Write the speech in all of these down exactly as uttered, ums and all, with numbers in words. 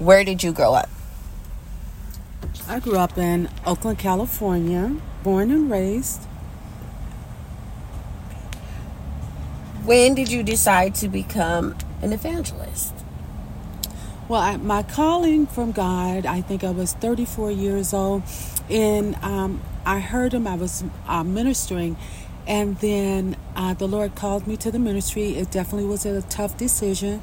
Where did you grow up? I grew up in Oakland, California, born and raised. When did you decide to become an evangelist? Well, I, my calling from God, I think I was thirty-four years old, and um, I heard him. I was uh, ministering, and then uh, the Lord called me to the ministry. It definitely was a tough decision.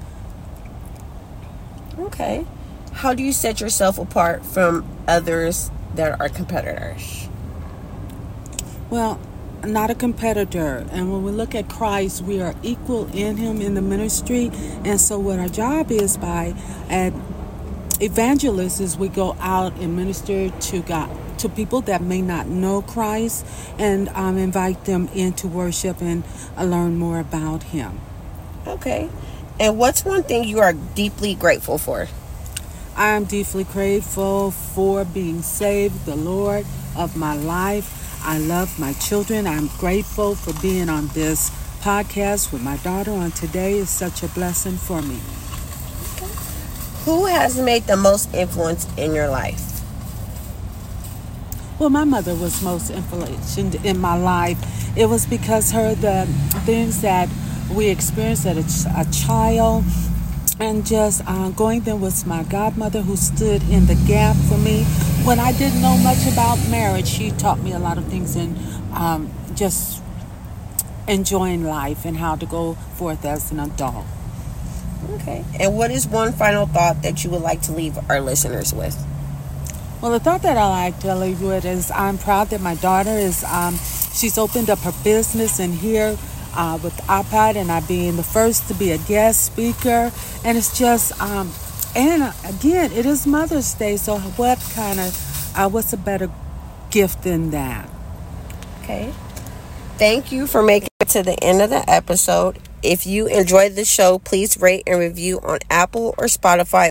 Okay. How do you set yourself apart from others that are competitors? Well, not a competitor. And when we look at Christ, we are equal in him in the ministry. And so what our job is by at evangelists is we go out and minister to God, to people that may not know Christ, and um, invite them into worship and uh, learn more about him. Okay. And what's one thing you are deeply grateful for? I'm deeply grateful for being saved, the Lord of my life. I love my children. I'm grateful for being on this podcast with my daughter on today. It's such a blessing for me. Okay. Who has made the most influence in your life? Well, my mother was most influential in my life. It was because her the things that we experienced as a, a child, and just uh, going there was my godmother who stood in the gap for me. When I didn't know much about marriage, she taught me a lot of things in um, just enjoying life and how to go forth as an adult. Okay. And what is one final thought that you would like to leave our listeners with? Well, the thought that I like to leave with is I'm proud that my daughter is, um, she's opened up her business in here Uh, with iPod, and I being the first to be a guest speaker, and it's just um, and uh, again, it is Mother's Day, so what kind of uh, what's a better gift than that? Okay, thank you for making it to the end of the episode. If you enjoyed the show, please rate and review on Apple or Spotify